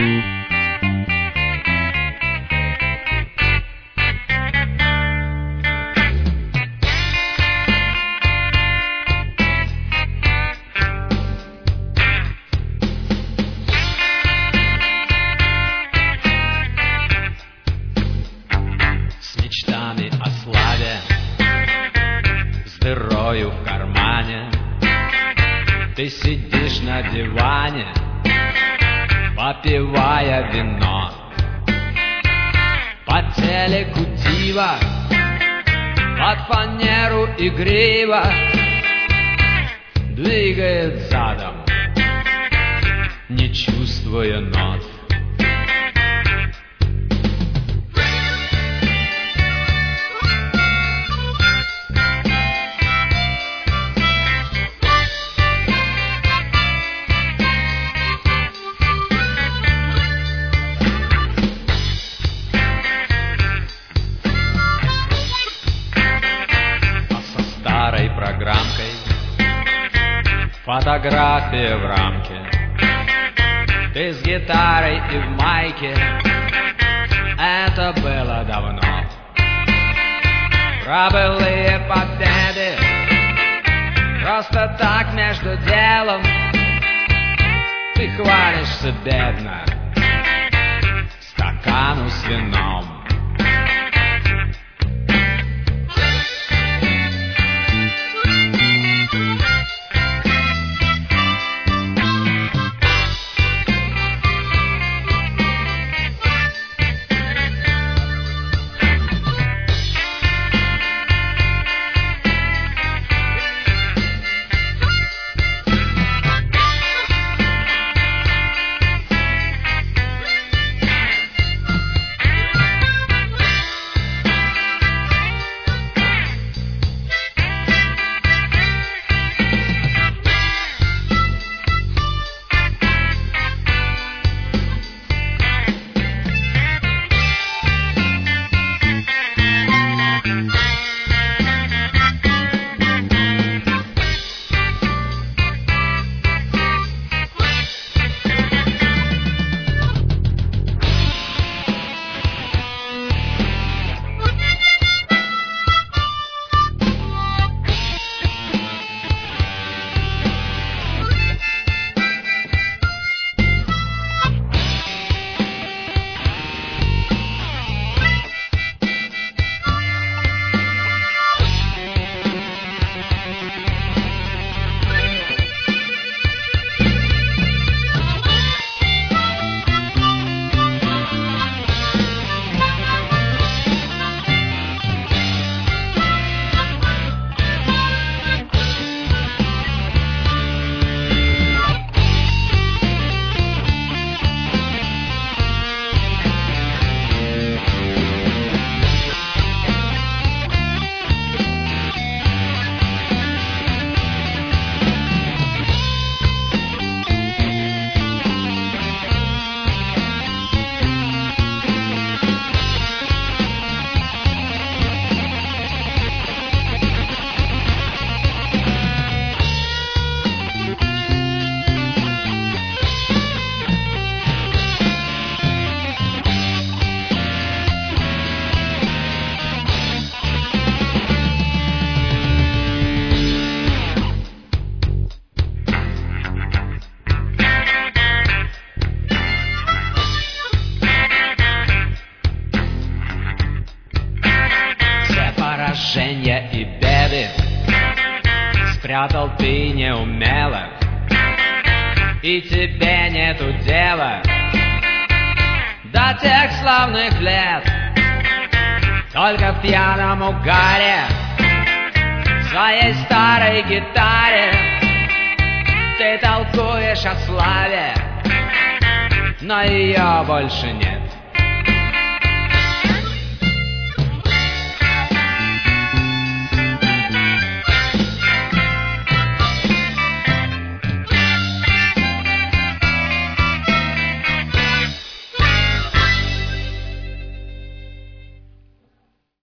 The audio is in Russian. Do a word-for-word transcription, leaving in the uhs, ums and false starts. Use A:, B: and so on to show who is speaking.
A: Мечтами о славе, с дырою в кармане. Ты сидишь на диване, попивая вино. По телеку дива, под фанеру игриво двигает задом, не чувствуя нот. Старой программкой, фотография в рамке. Ты с гитарой и в майке, это было давно. Про былые победы, просто так между делом. Ты хвалишься бедно стакану с вином. Поражения и беды спрятал ты неумело, и тебе нету дела до тех славных лет. Только в пьяном угаре своей старой гитаре ты толкуешь о славе, но ее больше нет.